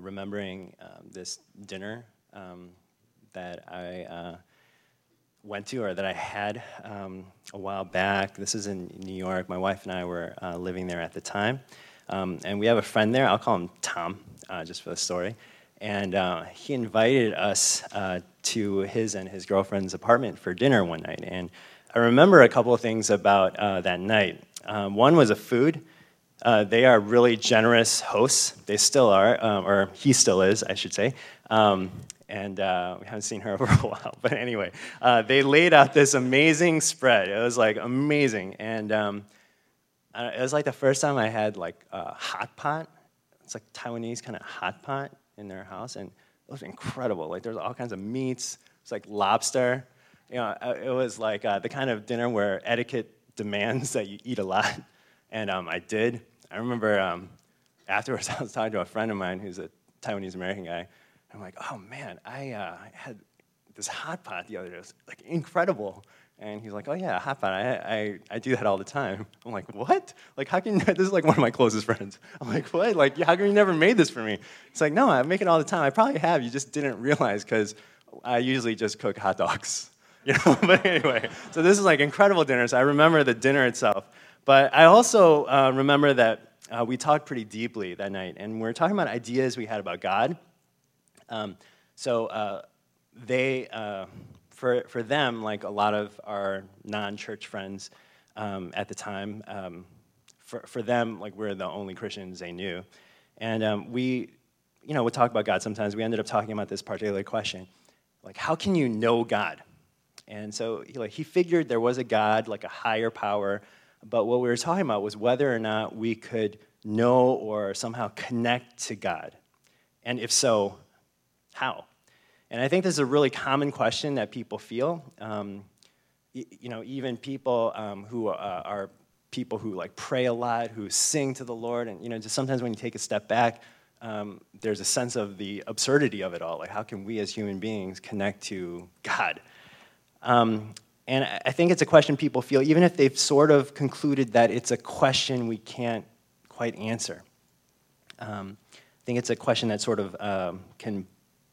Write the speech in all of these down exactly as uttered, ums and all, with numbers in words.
remembering um, this dinner um, that I uh, went to, or that I had um, a while back. This is in New York. My wife and I were uh, living there at the time. Um, and we have a friend there. I'll call him Tom, uh, just for the story. And uh, he invited us uh, to his and his girlfriend's apartment for dinner one night. And I remember a couple of things about uh, that night. Um, one was the food. Uh, they are really generous hosts. They still are, um, or he still is, I should say. Um, and uh, we haven't seen her for a while. But anyway, uh, they laid out this amazing spread. It was like amazing. And um, it was like the first time I had like a hot pot. It's like Taiwanese kind of hot pot in their house. And it was incredible. Like there's all kinds of meats. It's like lobster. You know, it was like uh, the kind of dinner where etiquette demands that you eat a lot. And um, I did. I remember um, afterwards I was talking to a friend of mine who's a Taiwanese American guy. I'm like, oh man, I uh, had this hot pot the other day. It was like incredible. And he's like, oh yeah, hot pot. I, I I do that all the time. I'm like, what? Like how can you, this is like one of my closest friends. I'm like, what? Like how come you never made this for me? It's like, no, I make it all the time. I probably have. You just didn't realize because I usually just cook hot dogs. You know. But anyway, so this is like incredible dinner. So I remember the dinner itself. But I also uh, remember that uh, we talked pretty deeply that night, and we were talking about ideas we had about God. Um, so uh, they, uh, for for them, like a lot of our non-church friends um, at the time, um, for for them, like we're the only Christians they knew, and um, we, you know, would talk about God. Sometimes we ended up talking about this particular question, like how can you know God? And so he, like he figured there was a God, like a higher power. But what we were talking about was whether or not we could know or somehow connect to God. And if so, how? And I think this is a really common question that people feel. Um, y- you know, even people um, who uh, are people who like pray a lot, who sing to the Lord, and you know, just sometimes when you take a step back, um, there's a sense of the absurdity of it all. Like, how can we as human beings connect to God? Um, And I think it's a question people feel, even if they've sort of concluded that it's a question we can't quite answer. Um, I think it's a question that sort of um, can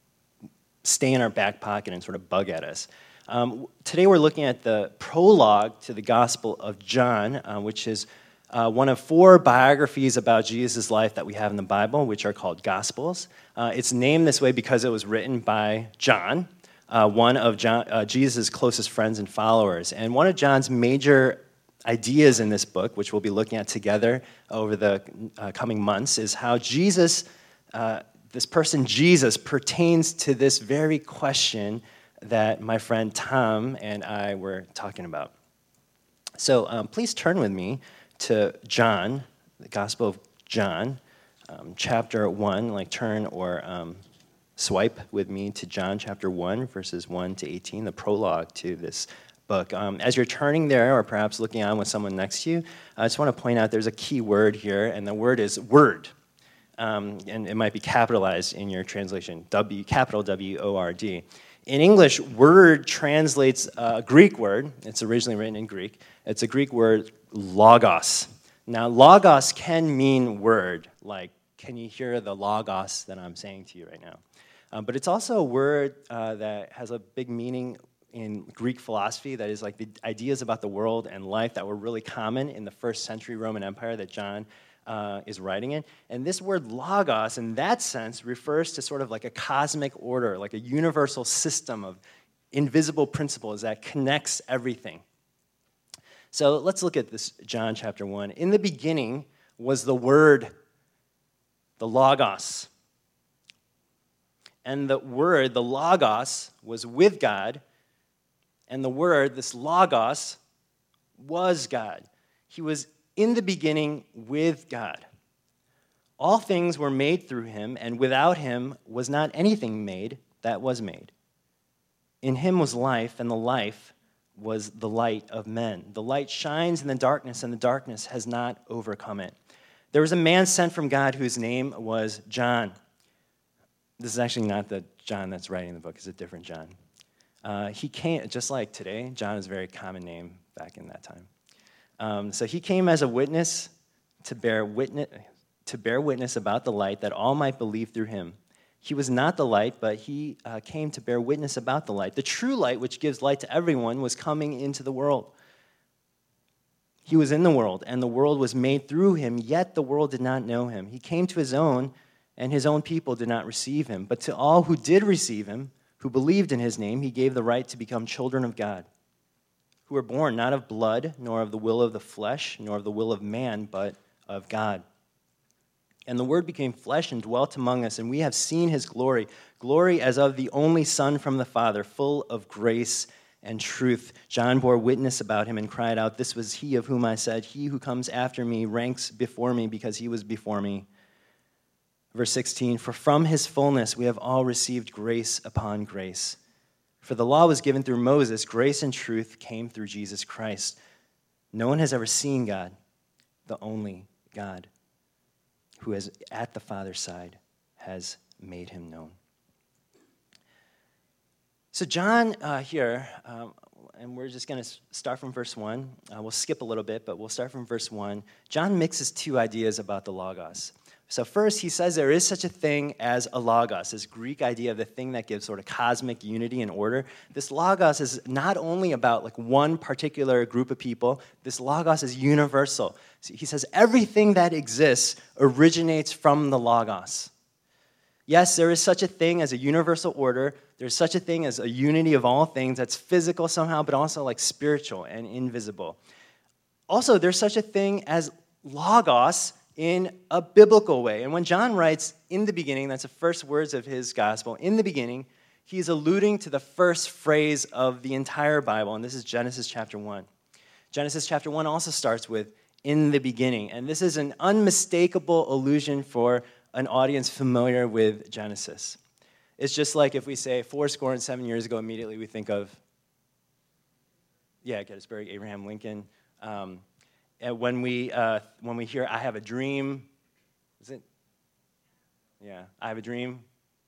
stay in our back pocket and sort of bug at us. Um, today we're looking at the prologue to the Gospel of John, uh, which is uh, one of four biographies about Jesus' life that we have in the Bible, which are called Gospels. Uh, it's named this way because it was written by John, Uh, one of John, uh, Jesus' closest friends and followers. And one of John's major ideas in this book, which we'll be looking at together over the uh, coming months, is how Jesus, uh, this person Jesus, pertains to this very question that my friend Tom and I were talking about. So um, please turn with me to John, the Gospel of John, um, chapter one, like turn or... Um, Swipe with me to John chapter one, verses one to eighteen, the prologue to this book. Um, as you're turning there, or perhaps looking on with someone next to you, I just want to point out there's a key word here, and the word is word. Um, and it might be capitalized in your translation, W, capital W O R D. In English, word translates a Greek word. It's originally written in Greek. It's a Greek word, logos. Now, logos can mean word, like, can you hear the logos that I'm saying to you right now? Um, but it's also a word uh, that has a big meaning in Greek philosophy, that is like the ideas about the world and life that were really common in the first century Roman Empire that John uh, is writing in. And this word logos, in that sense, refers to sort of like a cosmic order, like a universal system of invisible principles that connects everything. So let's look at this, John chapter one. In the beginning was the Word, the logos. And the Word, the logos, was with God, and the Word, this logos, was God. He was in the beginning with God. All things were made through him, and without him was not anything made that was made. In him was life, and the life was the light of men. The light shines in the darkness, and the darkness has not overcome it. There was a man sent from God whose name was John. This is actually not the John that's writing the book. It's a different John. Uh, he came, just like today, John is a very common name back in that time. Um, so he came as a witness to bear witness, to bear witness about the light, that all might believe through him. He was not the light, but he uh, came to bear witness about the light. The true light, which gives light to everyone, was coming into the world. He was in the world, and the world was made through him, yet the world did not know him. He came to his own, and his own people did not receive him. But to all who did receive him, who believed in his name, he gave the right to become children of God, who were born not of blood, nor of the will of the flesh, nor of the will of man, but of God. And the Word became flesh and dwelt among us, and we have seen his glory, glory as of the only Son from the Father, full of grace and truth. John bore witness about him and cried out, "This was he of whom I said, he who comes after me ranks before me because he was before me." Verse sixteen, "For from his fullness we have all received grace upon grace. For the law was given through Moses, grace and truth came through Jesus Christ. No one has ever seen God, the only God, who is at the Father's side, has made him known." So John uh, here, um, and we're just going to start from verse one. Uh, we'll skip a little bit, but we'll start from verse one. John mixes two ideas about the Logos. So first, he says there is such a thing as a Logos, this Greek idea of the thing that gives sort of cosmic unity and order. This Logos is not only about like one particular group of people. This Logos is universal. So he says everything that exists originates from the Logos. Yes, there is such a thing as a universal order. There's such a thing as a unity of all things that's physical somehow, but also like spiritual and invisible. Also, there's such a thing as Logos in a biblical way. And when John writes, "in the beginning," that's the first words of his gospel, "in the beginning," he's alluding to the first phrase of the entire Bible, and this is Genesis chapter one. Genesis chapter one also starts with, "in the beginning," and this is an unmistakable allusion for an audience familiar with Genesis. It's just like if we say four score and seven years ago, immediately we think of, yeah, Gettysburg, Abraham Lincoln. Um, and when we uh, when we hear "I have a dream," is it? Yeah, "I have a dream."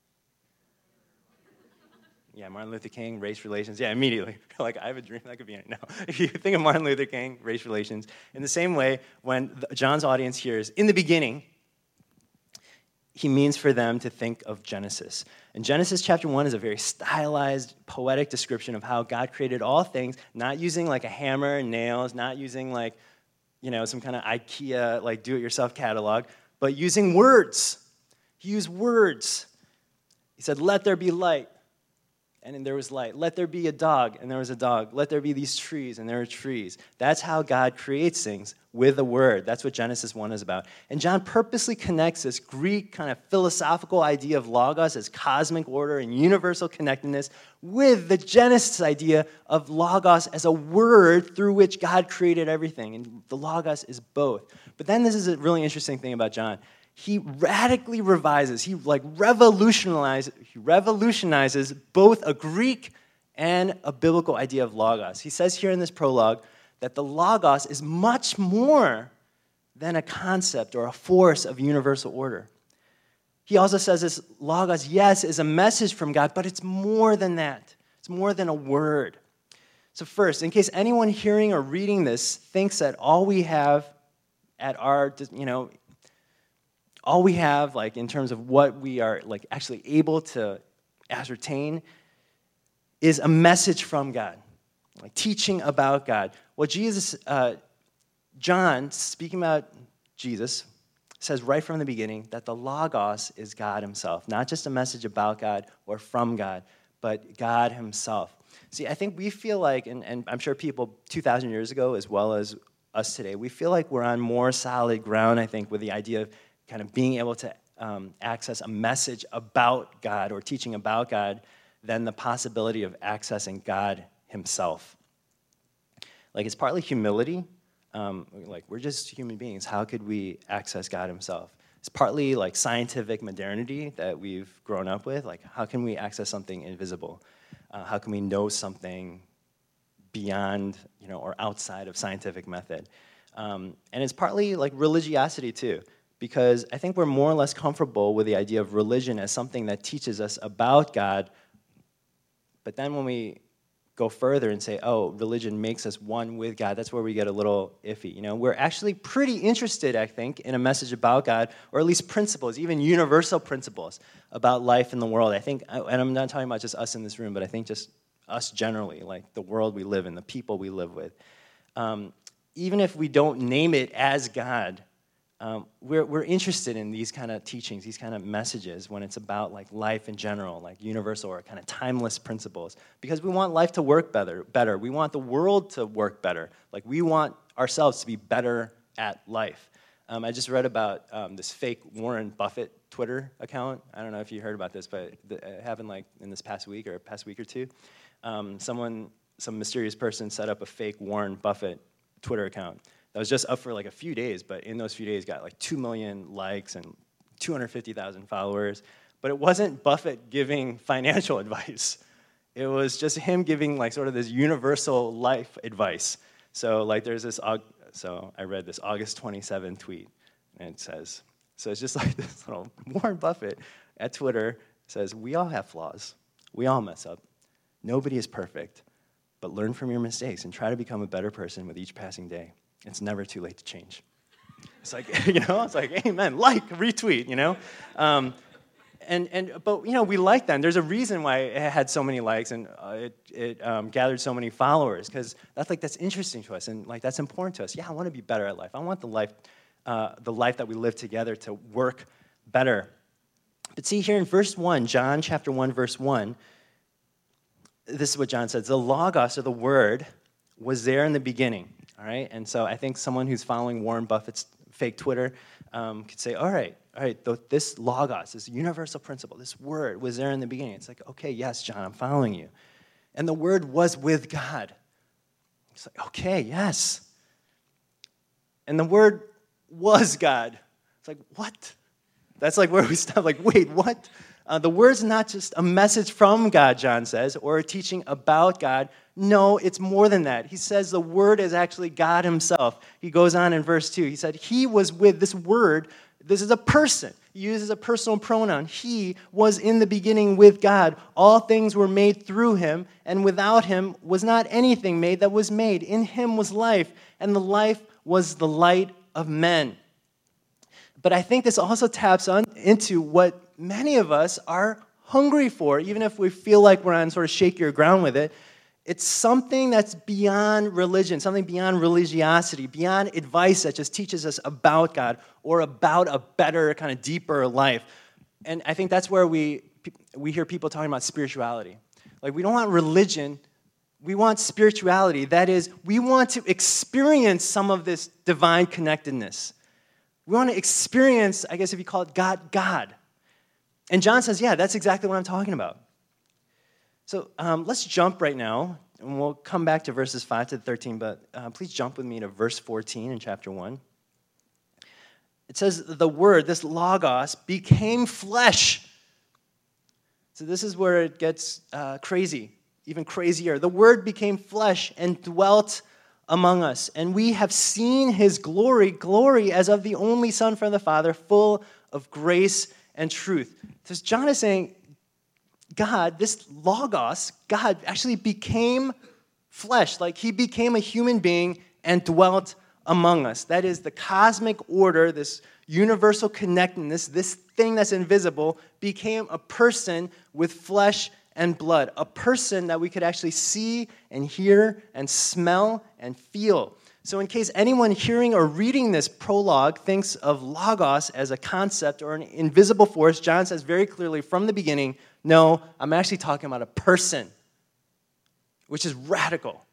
Yeah, Martin Luther King, race relations. Yeah, immediately. Like, I have a dream. That could be it. No. If you think of Martin Luther King, race relations. In the same way, when the, John's audience hears "in the beginning," he means for them to think of Genesis. And Genesis chapter one is a very stylized, poetic description of how God created all things, not using like a hammer and nails, not using like, you know, some kind of IKEA, like do-it-yourself catalog, but using words. He used words. He said, "Let there be light," and then there was light. "Let there be a dog," and there was a dog. "Let there be these trees," and there are trees. That's how God creates things, with a word. That's what Genesis one is about. And John purposely connects this Greek kind of philosophical idea of Logos as cosmic order and universal connectedness with the Genesis idea of Logos as a word through which God created everything. And the Logos is both. But then this is a really interesting thing about John. He radically revises, he like revolutionizes, he revolutionizes both a Greek and a biblical idea of Logos. He says here in this prologue that the Logos is much more than a concept or a force of universal order. He also says this Logos, yes, is a message from God, but it's more than that. It's more than a word. So first, in case anyone hearing or reading this thinks that all we have at our, you know, all we have, like in terms of what we are like actually able to ascertain, is a message from God, like teaching about God. Well, Jesus, uh, John, speaking about Jesus, says right from the beginning that the Logos is God himself, not just a message about God or from God, but God himself. See, I think we feel like, and, and I'm sure people two thousand years ago as well as us today, we feel like we're on more solid ground, I think, with the idea of kind of being able to um, access a message about God or teaching about God than the possibility of accessing God himself. Like, it's partly humility. Um, like, we're just human beings. How could we access God himself? It's partly, like, scientific modernity that we've grown up with. Like, how can we access something invisible? Uh, how can we know something beyond, you know, or outside of scientific method? Um, and it's partly, like, religiosity, too. Because I think we're more or less comfortable with the idea of religion as something that teaches us about God. But then when we go further and say, oh, religion makes us one with God, that's where we get a little iffy. You know, we're actually pretty interested, I think, in a message about God, or at least principles, even universal principles about life in the world. I think, and I'm not talking about just us in this room, but I think just us generally, like the world we live in, the people we live with. Um, even if we don't name it as God, Um, we're, we're interested in these kind of teachings, these kind of messages when it's about like life in general, like universal or kind of timeless principles, because we want life to work better. Better. We want the world to work better. Like we want ourselves to be better at life. Um, I just read about um, this fake Warren Buffett Twitter account. I don't know if you heard about this, but it happened like in this past week or past week or two. Um, someone, some mysterious person set up a fake Warren Buffett Twitter account that was just up for like a few days, but in those few days got like two million likes and two hundred fifty thousand followers. But it wasn't Buffett giving financial advice. It was just him giving like sort of this universal life advice. So like there's this, so I read this August twenty-seventh tweet, and it says, so it's just like this little Warren Buffett at Twitter says, we all have flaws. We all mess up. Nobody is perfect, but learn from your mistakes and try to become a better person with each passing day. It's never too late to change. It's like, you know, it's like, amen, like, retweet, you know? Um, and, and, but, you know, we like that. And there's a reason why it had so many likes and uh, it, it um, gathered so many followers, because that's like, that's interesting to us and like, that's important to us. Yeah, I want to be better at life. I want the life, uh, the life that we live together to work better. But see here in verse one, John chapter one, verse one, this is what John says, the Logos, or the Word, was there in the beginning. All right, and so I think someone who's following Warren Buffett's fake Twitter um, could say, all right, all right, th- this Logos, this universal principle, this word was there in the beginning. It's like, okay, yes, John, I'm following you. And the Word was with God. It's like, okay, yes. And the Word was God. It's like, what? That's like where we stop, like, wait, what? Uh, the Word's not just a message from God, John says, or a teaching about God. No, it's more than that. He says the Word is actually God himself. He goes on in verse two. He said, he was with this Word. This is a person. He uses a personal pronoun. He was in the beginning with God. All things were made through him, and without him was not anything made that was made. In him was life, and the life was the light of men. But I think this also taps on into what many of us are hungry for, even if we feel like we're on sort of shakier ground with it. It's something that's beyond religion, something beyond religiosity, beyond advice that just teaches us about God or about a better, kind of deeper life. And I think that's where we we hear people talking about spirituality. Like, we don't want religion, we want spirituality. That is, we want to experience some of this divine connectedness. We want to experience, I guess if you call it God, God. And John says, yeah, that's exactly what I'm talking about. So um, let's jump right now, and we'll come back to verses five to thirteen, but uh, please jump with me to verse fourteen in chapter one. It says, the Word, this Logos, became flesh. So this is where it gets uh, crazy, even crazier. The Word became flesh and dwelt among us, and we have seen his glory, glory as of the only Son from the Father, full of grace and truth. So John is saying, God, this Logos, God actually became flesh, like he became a human being and dwelt among us. That is, the cosmic order, this universal connectedness, this thing that's invisible, became a person with flesh and blood, a person that we could actually see and hear and smell and feel. So in case anyone hearing or reading this prologue thinks of Logos as a concept or an invisible force, John says very clearly from the beginning, no, I'm actually talking about a person, which is radical.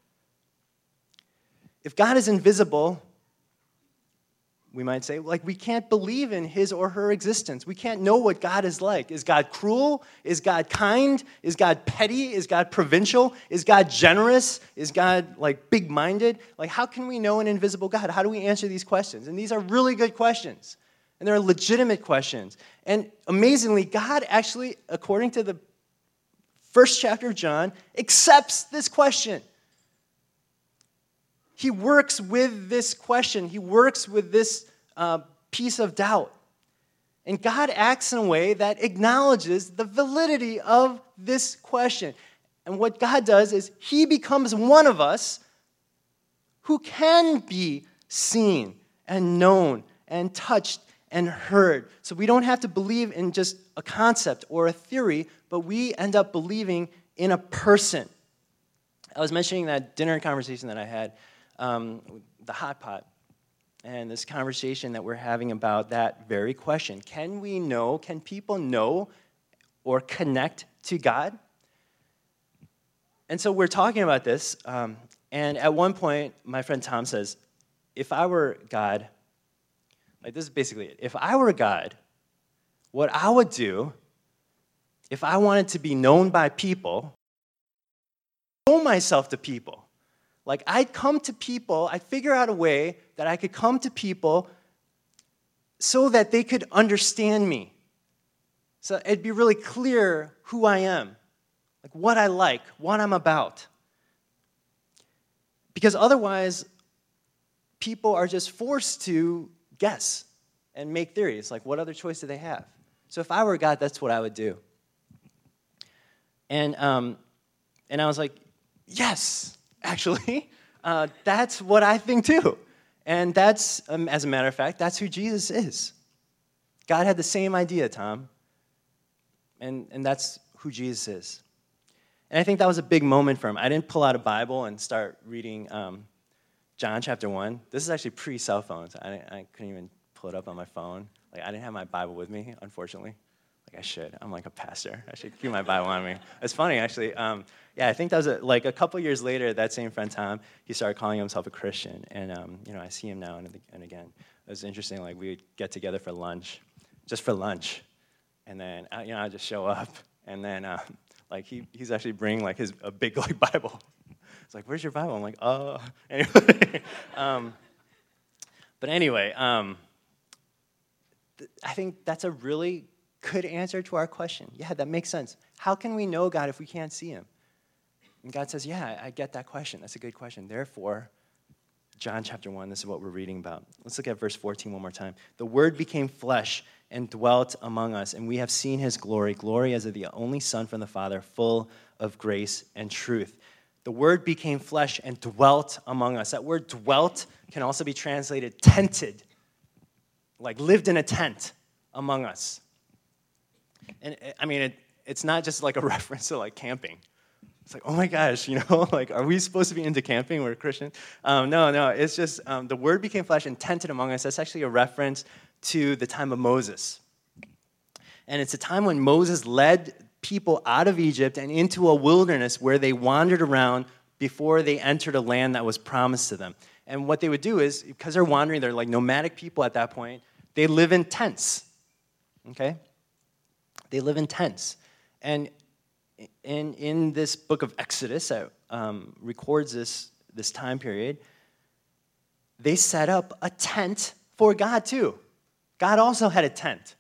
If God is invisible, we might say, like, we can't believe in his or her existence. We can't know what God is like. Is God cruel? Is God kind? Is God petty? Is God provincial? Is God generous? Is God, like, big-minded? Like, how can we know an invisible God? How do we answer these questions? And these are really good questions. And they're legitimate questions. And amazingly, God actually, according to the first chapter of John, accepts this question. He works with this question. He works with this uh, piece of doubt. And God acts in a way that acknowledges the validity of this question. And what God does is he becomes one of us who can be seen and known and touched and heard. So we don't have to believe in just a concept or a theory, but we end up believing in a person. I was mentioning that dinner conversation that I had, um, the hot pot, and this conversation that we're having about that very question. Can we know, can people know or connect to God? And so we're talking about this, um, and at one point, my friend Tom says, if I were God, like this is basically it. If I were God, what I would do, if I wanted to be known by people, show myself to people. Like I'd come to people, I'd figure out a way that I could come to people so that they could understand me. So it'd be really clear who I am, like what I like, what I'm about. Because otherwise, people are just forced to guess and make theories. Like, what other choice do they have? So if I were God, that's what I would do. And um, and I was like, yes, actually, uh, that's what I think too. And that's, um, as a matter of fact, that's who Jesus is. God had the same idea, Tom. And, and that's who Jesus is. And I think that was a big moment for him. I didn't pull out a Bible and start reading um, John chapter one. This is actually pre-cell phones. I, I couldn't even pull it up on my phone. Like, I didn't have my Bible with me, unfortunately. Like, I should. I'm like a pastor. I should keep my Bible on me. It's funny, actually. Um, yeah, I think that was, a, like, a couple years later, that same friend, Tom, he started calling himself a Christian. And, um, you know, I see him now and, and again. It was interesting. Like, we would get together for lunch, just for lunch. And then, you know, I'd just show up. And then, uh, like, he, he's actually bringing, like, his a big, like, Bible. It's like, where's your Bible? I'm like, oh. Anyway. um, but anyway, um, th- I think that's a really good answer to our question. Yeah, that makes sense. How can we know God if we can't see him? And God says, yeah, I get that question. That's a good question. Therefore, John chapter one, this is what we're reading about. Let's look at verse fourteen one more time. The Word became flesh and dwelt among us, and we have seen his glory, glory as of the only Son from the Father, full of grace and truth. The Word became flesh and dwelt among us. That word dwelt can also be translated tented, like lived in a tent among us. And I mean, it, it's not just like a reference to like camping. It's like, oh my gosh, you know, like, are we supposed to be into camping? We're Christian. Um, no, no, it's just um, the Word became flesh and tented among us. That's actually a reference to the time of Moses. And it's a time when Moses led people out of Egypt and into a wilderness where they wandered around before they entered a land that was promised to them. And what they would do is, because they're wandering, they're like nomadic people at that point, they live in tents, okay? They live in tents. And in, in this book of Exodus that um, records this, this time period, they set up a tent for God too. God also had a tent.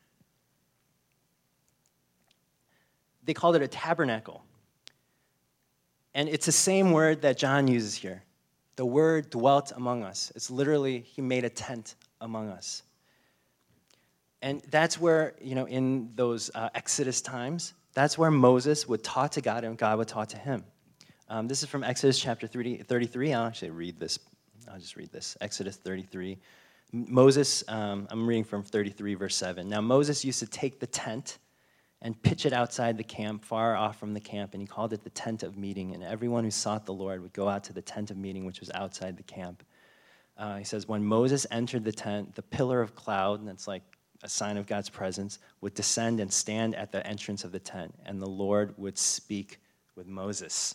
They called it a tabernacle. And it's the same word that John uses here. The Word dwelt among us. It's literally, he made a tent among us. And that's where, you know, in those uh, Exodus times, that's where Moses would talk to God and God would talk to him. Um, this is from Exodus chapter thirty-three. I'll actually read this. I'll just read this. Exodus thirty-three. Moses, um, I'm reading from thirty-three, verse seven. Now Moses used to take the tent and pitch it outside the camp, far off from the camp, and he called it the tent of meeting. And everyone who sought the Lord would go out to the tent of meeting, which was outside the camp. Uh, he says, when Moses entered the tent, the pillar of cloud, and that's like a sign of God's presence, would descend and stand at the entrance of the tent, and the Lord would speak with Moses.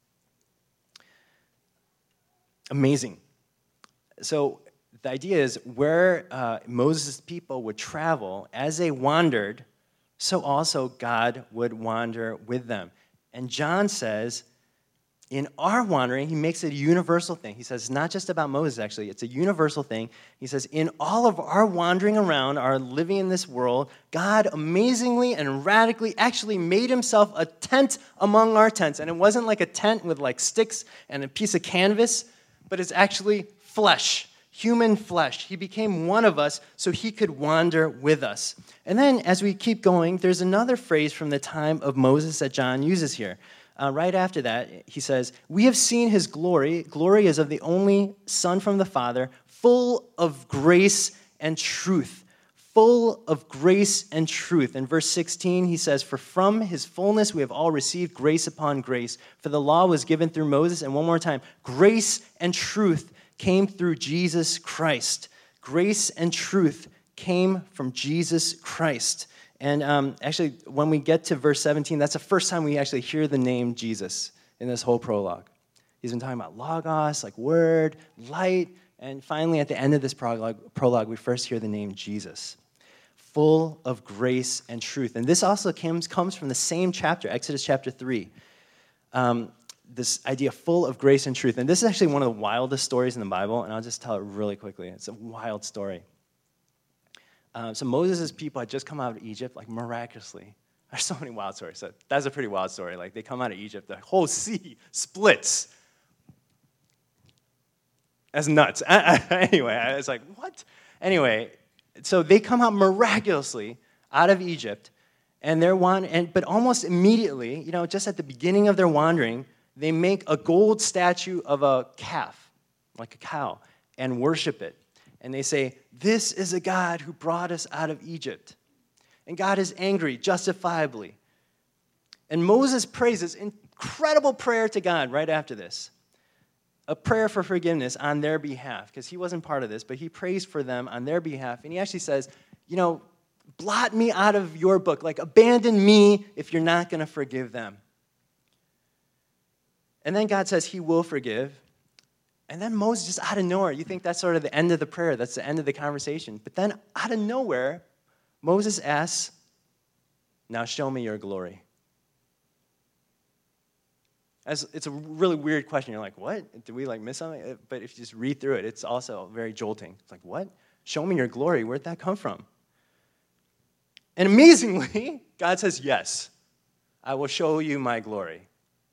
Amazing. So the idea is where uh, Moses' people would travel, as they wandered, so also God would wander with them. And John says, in our wandering, he makes it a universal thing. He says, it's not just about Moses, actually. It's a universal thing. He says, in all of our wandering around, our living in this world, God amazingly and radically actually made himself a tent among our tents. And it wasn't like a tent with like sticks and a piece of canvas, but it's actually flesh, human flesh. He became one of us so he could wander with us. And then as we keep going, there's another phrase from the time of Moses that John uses here. uh, right after that, he says, "We have seen his glory. Glory is of the only Son from the Father, full of grace and truth." Full of grace and truth. In verse sixteen, he says, "For from his fullness we have all received grace upon grace. For the law was given through Moses." And one more time, grace and truth came through Jesus Christ. Grace and truth came from Jesus Christ. And um, actually, when we get to verse seventeen, that's the first time we actually hear the name Jesus in this whole prologue. He's been talking about Logos, like word, light, and finally at the end of this prologue, prologue we first hear the name Jesus. Full of grace and truth. And this also comes, comes from the same chapter, Exodus chapter three. Um, this idea full of grace and truth. And this is actually one of the wildest stories in the Bible, and I'll just tell it really quickly. It's a wild story. Um, so Moses' people had just come out of Egypt, like miraculously. There's so many wild stories. So that's a pretty wild story. Like they come out of Egypt, the whole sea splits. That's nuts. Anyway, I was like, what? Anyway, so they come out miraculously out of Egypt, and they're wand- and but almost immediately, you know, just at the beginning of their wandering, they make a gold statue of a calf, like a cow, and worship it. And they say, "This is a God who brought us out of Egypt." And God is angry, justifiably. And Moses prays this incredible prayer to God right after this. A prayer for forgiveness on their behalf, because he wasn't part of this, but he prays for them on their behalf. And he actually says, you know, blot me out of your book. Like, abandon me if you're not going to forgive them. And then God says he will forgive. And then Moses, just out of nowhere, you think that's sort of the end of the prayer. That's the end of the conversation. But then out of nowhere, Moses asks, "Now show me your glory." As, it's a really weird question. You're like, what? Did we like miss something? But if you just read through it, it's also very jolting. It's like, what? Show me your glory. Where'd that come from? And amazingly, God says, yes, I will show you my glory.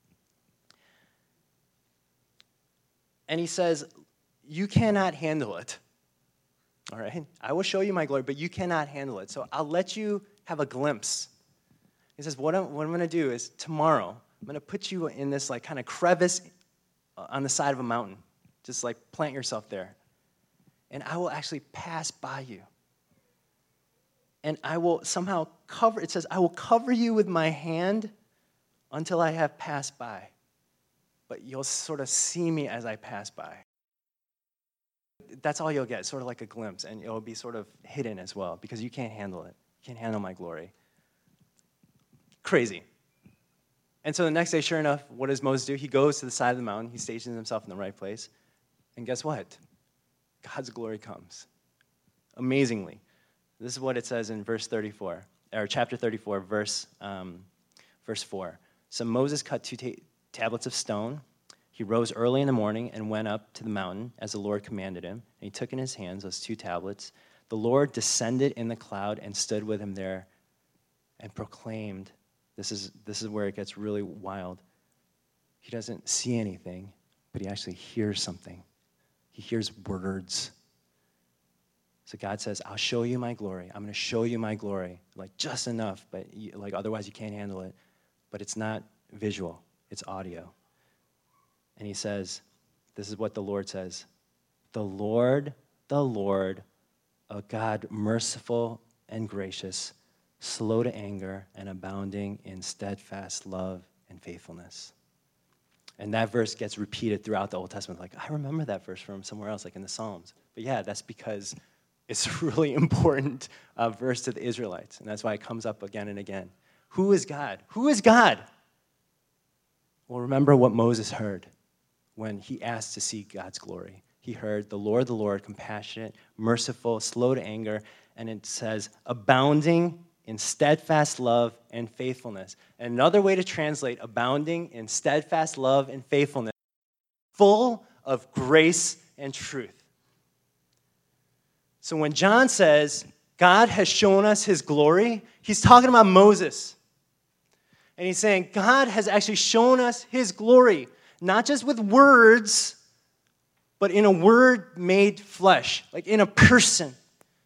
And he says, you cannot handle it. All right? I will show you my glory, but you cannot handle it. So I'll let you have a glimpse. He says, what I'm, what I'm going to do is tomorrow, I'm going to put you in this like kind of crevice on the side of a mountain. Just like plant yourself there. And I will actually pass by you. And I will somehow cover, it says, I will cover you with my hand until I have passed by. But you'll sort of see me as I pass by. That's all you'll get, sort of like a glimpse. And it'll be sort of hidden as well because you can't handle it. You can't handle my glory. Crazy. And so the next day, sure enough, what does Moses do? He goes to the side of the mountain. He stations himself in the right place. And guess what? God's glory comes. Amazingly. This is what it says in verse thirty-four, or chapter thirty-four, verse, um, verse four. So Moses cut two ta- tablets of stone. He rose early in the morning and went up to the mountain as the Lord commanded him. And he took in his hands those two tablets. The Lord descended in the cloud and stood with him there and proclaimed. This is, this is where it gets really wild. He doesn't see anything, but he actually hears something. He hears words. So God says, I'll show you my glory. I'm going to show you my glory. Like just enough, but you, like otherwise you can't handle it. But it's not visual. It's audio. And he says, this is what the Lord says. The Lord, the Lord, a God merciful and gracious, slow to anger, and abounding in steadfast love and faithfulness. And that verse gets repeated throughout the Old Testament. Like, I remember that verse from somewhere else, like in the Psalms. But yeah, that's because it's a really important uh, verse to the Israelites. And that's why it comes up again and again. Who is God? Who is God? Well, remember what Moses heard when he asked to see God's glory. He heard, the Lord, the Lord, compassionate, merciful, slow to anger, and it says, abounding in steadfast love and faithfulness. And another way to translate abounding in steadfast love and faithfulness, full of grace and truth. So when John says, God has shown us his glory, he's talking about Moses. And he's saying, God has actually shown us his glory, not just with words, but in a word made flesh, like in a person.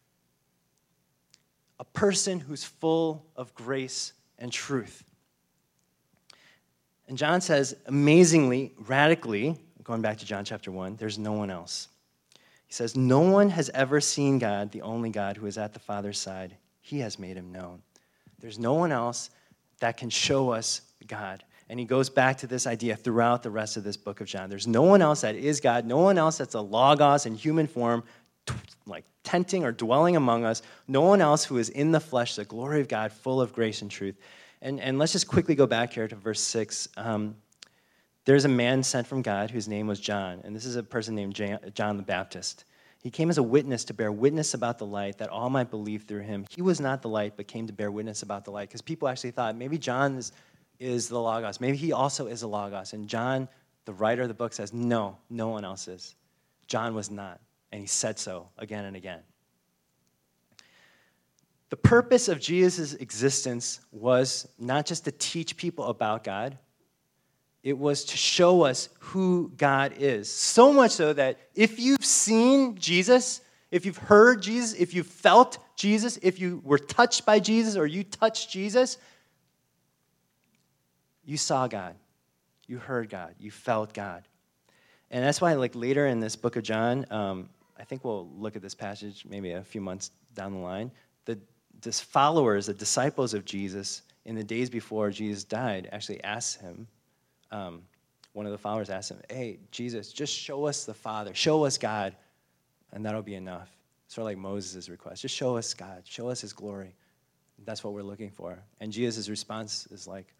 A person who's full of grace and truth. And John says, amazingly, radically, going back to John chapter one, there's no one else. He says, no one has ever seen God, the only God who is at the Father's side. He has made him known. There's no one else that can show us God. And he goes back to this idea throughout the rest of this book of John. There's no one else that is God, no one else that's a logos in human form, like tenting or dwelling among us, no one else who is in the flesh, the glory of God, full of grace and truth. And, and let's just quickly go back here to verse six. Um, there's a man sent from God whose name was John, and this is a person named John the Baptist. He came as a witness to bear witness about the light, that all might believe through him. He was not the light, but came to bear witness about the light, because people actually thought maybe John is, is the Logos. Maybe he also is a Logos. And John, the writer of the book, says, no, no one else is. John was not, and he said so again and again. The purpose of Jesus' existence was not just to teach people about God, it was to show us who God is. So much so that if you've seen Jesus, if you've heard Jesus, if you've felt Jesus, if you were touched by Jesus or you touched Jesus, you saw God, you heard God, you felt God. And that's why, like, later in this book of John, um, I think we'll look at this passage maybe a few months down the line, the the followers, the disciples of Jesus, in the days before Jesus died, actually asked him, um, one of the followers asked him, hey, Jesus, just show us the Father, show us God, and that'll be enough. Sort of like Moses' request, just show us God, show us his glory. That's what we're looking for. And Jesus' response is like,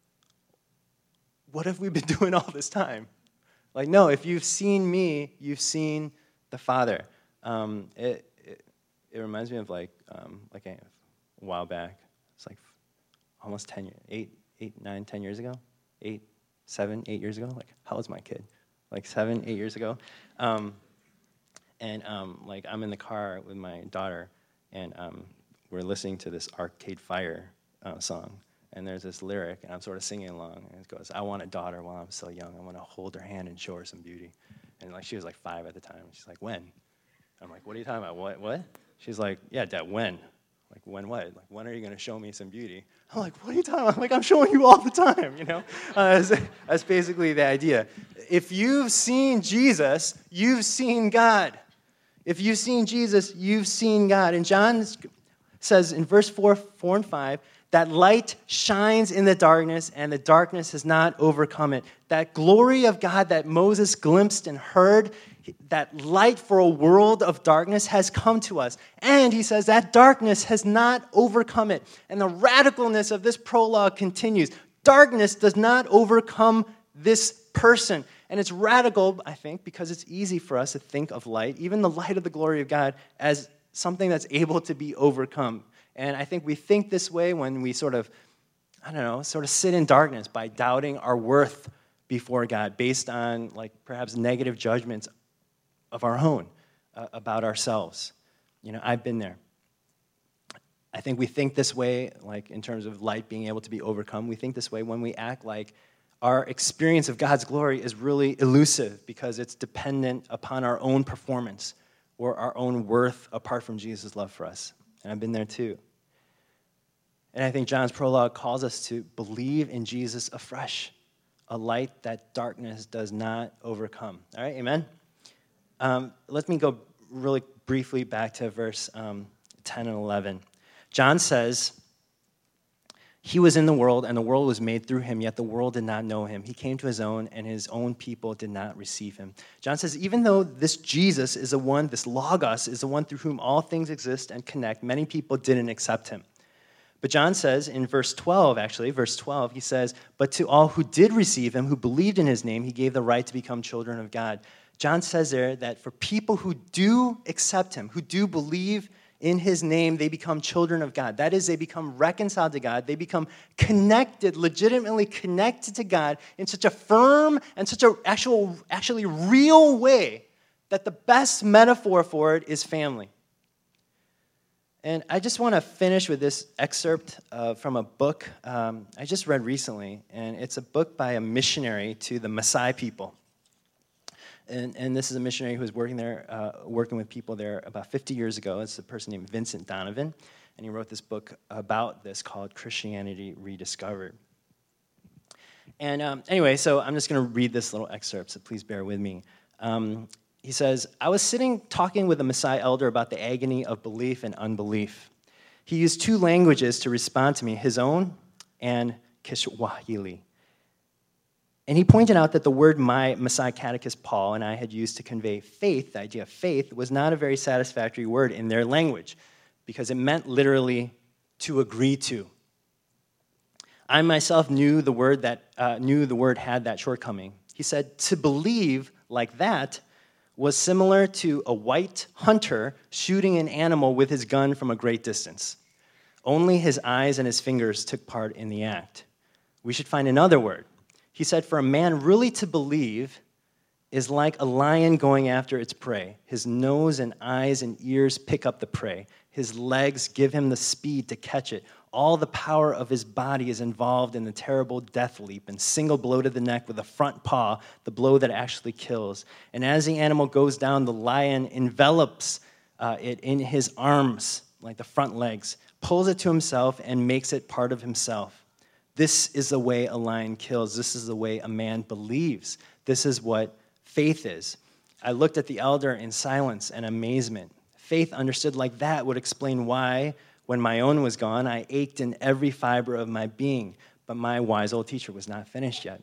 what have we been doing all this time? Like, no, if you've seen me, you've seen the Father. Um, it, it, it reminds me of like, um, like a, a while back. It's like almost ten years, eight, eight, nine, ten years ago, eight, seven, eight years ago. Like, how old's my kid? Like seven, eight years ago. Um, and um, like, I'm in the car with my daughter, and um, we're listening to this Arcade Fire uh, song. And there's this lyric, and I'm sort of singing along, and it goes, I want a daughter while I'm still young. I want to hold her hand and show her some beauty. And like, she was like five at the time. She's like, when? I'm like, what are you talking about? What? What? She's like, yeah, Dad, when? Like, when what? Like, when are you going to show me some beauty? I'm like, what are you talking about? I'm like, I'm showing you all the time, you know? Uh, that's, that's basically the idea. If you've seen Jesus, you've seen God. If you've seen Jesus, you've seen God. And John says in verse four, four and five, that light shines in the darkness, and the darkness has not overcome it. That glory of God that Moses glimpsed and heard, that light for a world of darkness has come to us. And he says that darkness has not overcome it. And the radicalness of this prologue continues. Darkness does not overcome this person. And it's radical, I think, because it's easy for us to think of light, even the light of the glory of God, as something that's able to be overcome. And I think we think this way when we sort of, I don't know, sort of sit in darkness by doubting our worth before God based on, like, perhaps negative judgments of our own uh, about ourselves. You know, I've been there. I think we think this way, like, in terms of light being able to be overcome. We think this way when we act like our experience of God's glory is really elusive because it's dependent upon our own performance or our own worth apart from Jesus' love for us. And I've been there too. And I think John's prologue calls us to believe in Jesus afresh, a light that darkness does not overcome. All right, amen? Um, let me go really briefly back to verse um, ten and eleven. John says, he was in the world, and the world was made through him, yet the world did not know him. He came to his own, and his own people did not receive him. John says, even though this Jesus is the one, this Logos, is the one through whom all things exist and connect, many people didn't accept him. But John says in verse twelve, actually, verse twelve, he says, but to all who did receive him, who believed in his name, he gave the right to become children of God. John says there that for people who do accept him, who do believe in his name, they become children of God. That is, they become reconciled to God. They become connected, legitimately connected to God in such a firm and such a actual, actually real way that the best metaphor for it is family. And I just want to finish with this excerpt uh, from a book um, I just read recently, and it's a book by a missionary to the Maasai people. And, and this is a missionary who was working there, uh, working with people there about fifty years ago. It's a person named Vincent Donovan, and he wrote this book about this called Christianity Rediscovered. And um, anyway, so I'm just going to read this little excerpt, so please bear with me. Um, he says, I was sitting talking with a Maasai elder about the agony of belief and unbelief. He used two languages to respond to me, his own and Kiswahili. And he pointed out that the word my Maasai catechist Paul and I had used to convey faith, the idea of faith, was not a very satisfactory word in their language because it meant literally to agree to. I myself knew the word that uh, knew the word had that shortcoming. He said, to believe like that was similar to a white hunter shooting an animal with his gun from a great distance. Only his eyes and his fingers took part in the act. We should find another word. He said, for a man really to believe is like a lion going after its prey. His nose and eyes and ears pick up the prey. His legs give him the speed to catch it. All the power of his body is involved in the terrible death leap and single blow to the neck with a front paw, the blow that actually kills. And as the animal goes down, the lion envelops uh, it in his arms, like the front legs, pulls it to himself and makes it part of himself. This is the way a lion kills. This is the way a man believes. This is what faith is. I looked at the elder in silence and amazement. Faith understood like that would explain why, when my own was gone, I ached in every fiber of my being, but my wise old teacher was not finished yet.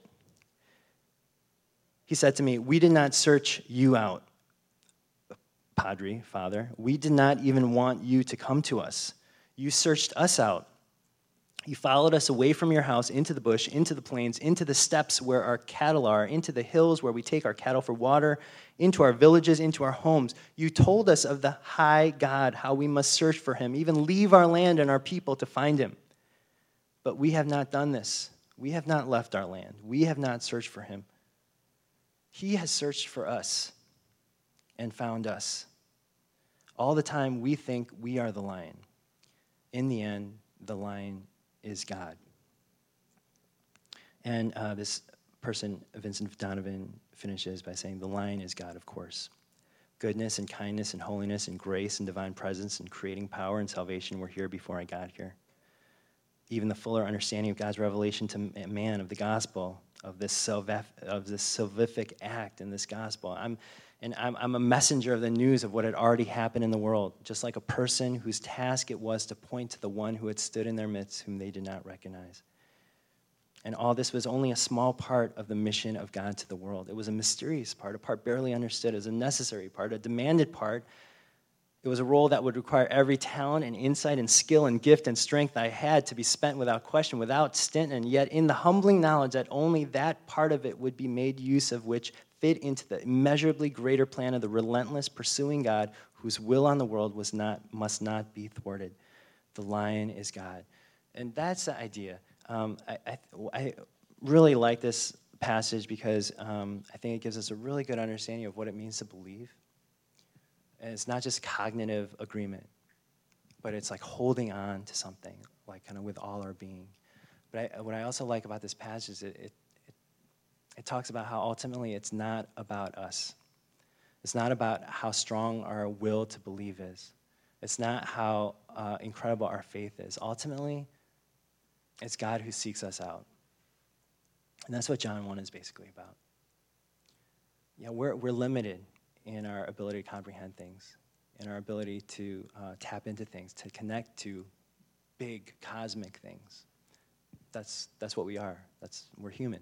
He said to me, we did not search you out, Padre, Father. We did not even want you to come to us. You searched us out. You followed us away from your house into the bush, into the plains, into the steppes where our cattle are, into the hills where we take our cattle for water, into our villages, into our homes. You told us of the high God, how we must search for him, even leave our land and our people to find him. But we have not done this. We have not left our land. We have not searched for him. He has searched for us and found us. All the time we think we are the lion. In the end, the lion is God. And uh, this person, Vincent Donovan, finishes by saying, the lion is God, of course. Goodness and kindness and holiness and grace and divine presence and creating power and salvation were here before I got here. Even the fuller understanding of God's revelation to man of the gospel, of this salvific, of this salvific act in this gospel. I'm And I'm, I'm a messenger of the news of what had already happened in the world, just like a person whose task it was to point to the one who had stood in their midst, whom they did not recognize. And all this was only a small part of the mission of God to the world. It was a mysterious part, a part barely understood. It was a necessary part, a demanded part. It was a role that would require every talent and insight and skill and gift and strength I had to be spent without question, without stint, and yet in the humbling knowledge that only that part of it would be made use of, which fit into the immeasurably greater plan of the relentless pursuing God whose will on the world was not, must not be thwarted. The lion is God. And that's the idea. Um, I, I, I really like this passage because um, I think it gives us a really good understanding of what it means to believe. And it's not just cognitive agreement, but it's like holding on to something, like kind of with all our being. But I, what I also like about this passage is it, it It talks about how ultimately it's not about us. It's not about how strong our will to believe is. It's not how uh, incredible our faith is. Ultimately, it's God who seeks us out. And that's what John one is basically about. Yeah, we're, we're limited in our ability to comprehend things, in our ability to uh, tap into things, to connect to big cosmic things. That's, that's what we are. That's, we're human.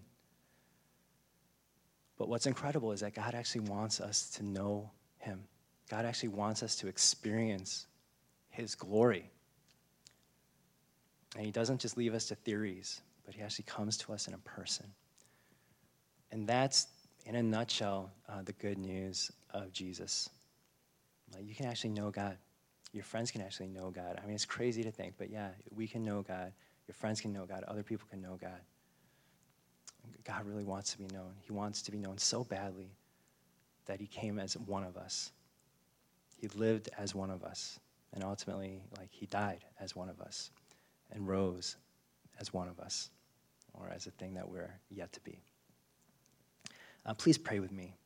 But what's incredible is that God actually wants us to know him. God actually wants us to experience his glory. And he doesn't just leave us to theories, but he actually comes to us in a person. And that's, in a nutshell, uh, the good news of Jesus. Like, you can actually know God. Your friends can actually know God. I mean, it's crazy to think, but yeah, we can know God. Your friends can know God. Other people can know God. God really wants to be known. He wants to be known so badly that he came as one of us. He lived as one of us. And ultimately, like, he died as one of us and rose as one of us, or as a thing that we're yet to be. Uh, please pray with me.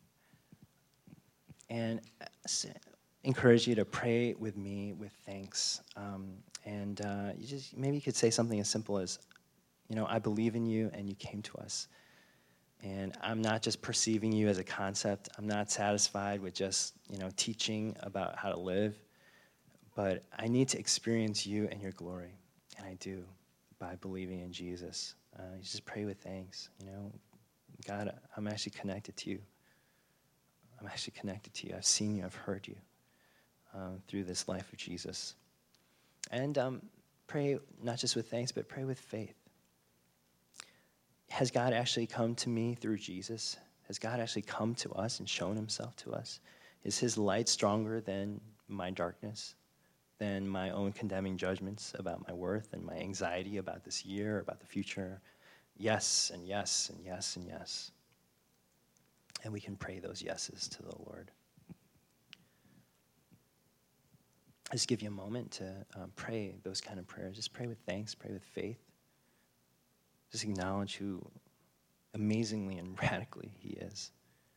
And encourage you to pray with me with thanks. Um, and uh, you just maybe you could say something as simple as, You know, I believe in you, and you came to us. And I'm not just perceiving you as a concept. I'm not satisfied with just, you know, teaching about how to live. But I need to experience you and your glory. And I do by believing in Jesus. Uh, you just pray with thanks. You know, God, I'm actually connected to you. I'm actually connected to you. I've seen you. I've heard you um, through this life of Jesus. And um, pray not just with thanks, but pray with faith. Has God actually come to me through Jesus? Has God actually come to us and shown himself to us? Is his light stronger than my darkness, than my own condemning judgments about my worth and my anxiety about this year, about the future? Yes, and yes, and yes, and yes. And we can pray those yeses to the Lord. Just give you a moment to um, pray those kind of prayers. Just pray with thanks, pray with faith. Just acknowledge who amazingly and radically he is.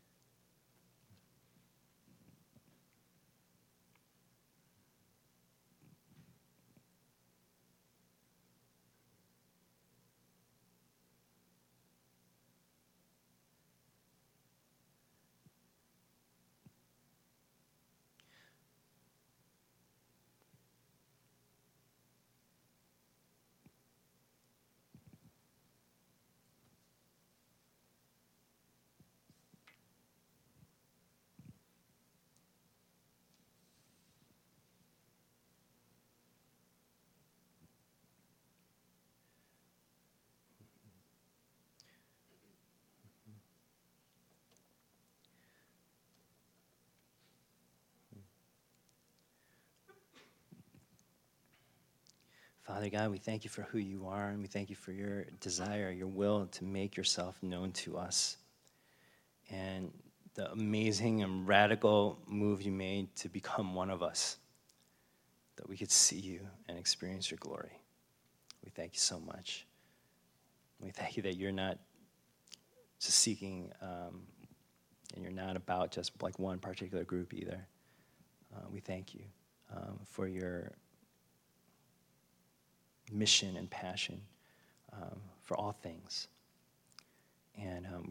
Father God, we thank you for who you are, and we thank you for your desire, your will to make yourself known to us. And the amazing and radical move you made to become one of us, that we could see you and experience your glory. We thank you so much. We thank you that you're not just seeking, um, and you're not about just like one particular group either. Uh, we thank you um, for your mission and passion um, for all things. And um,